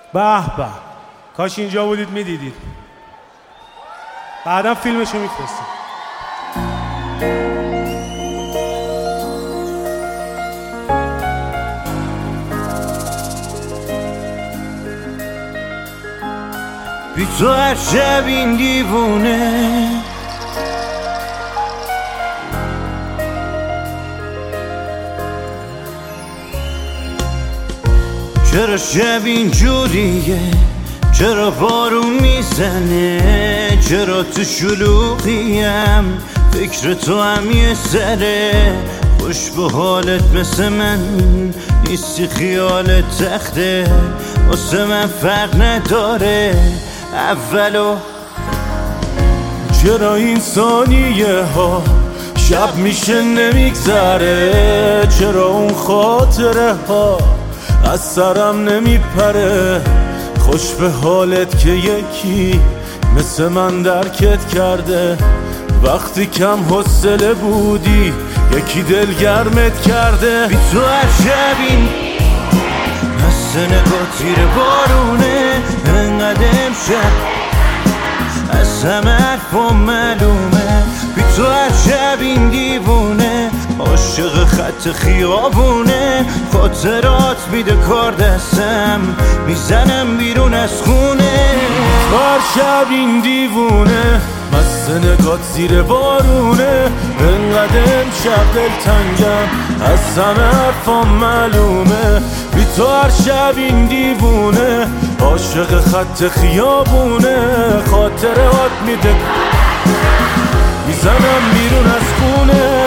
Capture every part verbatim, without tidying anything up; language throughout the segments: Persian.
به به، کاش اینجا بودید میدیدید. بعدا فیلمشو میفرستیم. بی تو هر شب این دیوونه چرا شب این جوریه، چرا بارون میزنه، چرا تو شلوغیم فکر تو هم یه سره. خوش به حالت مثل من نیستی، خیالت تخته واسه من فرق نداره اولو. چرا این ثانیه ها شب میشه نمیگذره، چرا اون خاطره ها از سرم نمیپره. خوش به حالت که یکی مثل من درکت کرده، وقتی کم حوصله بودی یکی دلگرمت کرده. بی تو هر شب این مثل نگاه تیر بارونه، انقدر امشب از همه حرفا معلومه. بی تو هر شب این دیوونه عاشق خط خیابونه، خاطرات میده کار دستم میزنم بیرون از خونه. هر شب این دیوونه مست نگات زیر بارونه، انقدر امشب دلتنگم از همه حرفام معلومه. بی تو هر شب این دیوونه عاشق خط خیابونه، خاطرات میده میزنم بیرون از خونه.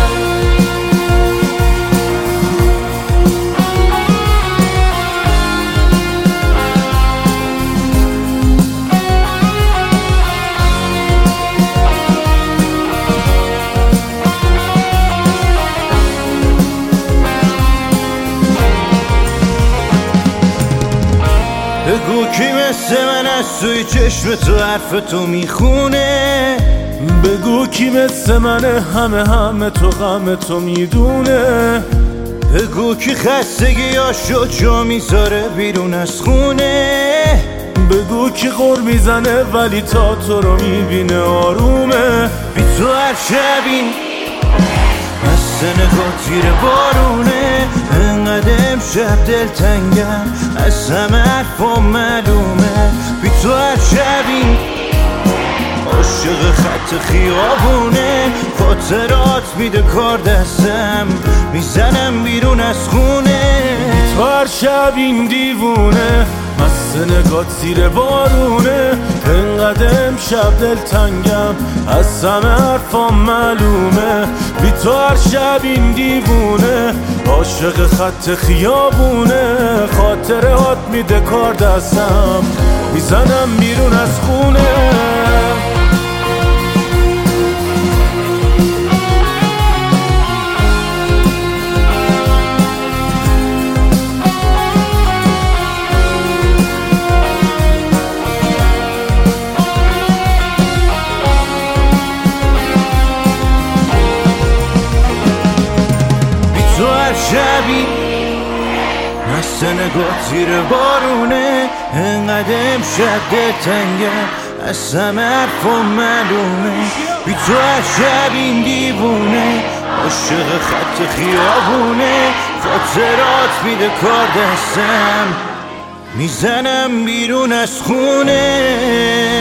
بگو کی مثل من از توی چشم تو حرف تو میخونه، بگو کی مثل منه همه همه تو غم تو میدونه. بگو کی خستگیاشو جا میذاره بیرون از خونه، بگو کی غر میزنه ولی تا تو رو میبینه آرومه. بی تو هر شب این مثل نگاه تیر بارونه، انقدر امشب دلتنگم از همه حرفا معلومه. بی تو هر شب این عاشق خط خیابونه، خاطرات میده کار دستم میزنم بیرون از خونه. تو هر شب این دیوونه مست نگات زیر بارونه، انقدر امشب دلتنگم از همه حرفام معلومه. بی تو هر شب این دیوونه عاشق خط خیابونه، خاطرات میده کار دستم میزنم بیرون از خونه. تو هر شبی مست نگاه زیر بارونه، انقدر امشب دلتنگم از همه حرفا معلومه. بی تو هر شب این دیوونه عاشق خط خیابونه، خاطرات میده کار دستم میزنم بیرون از خونه.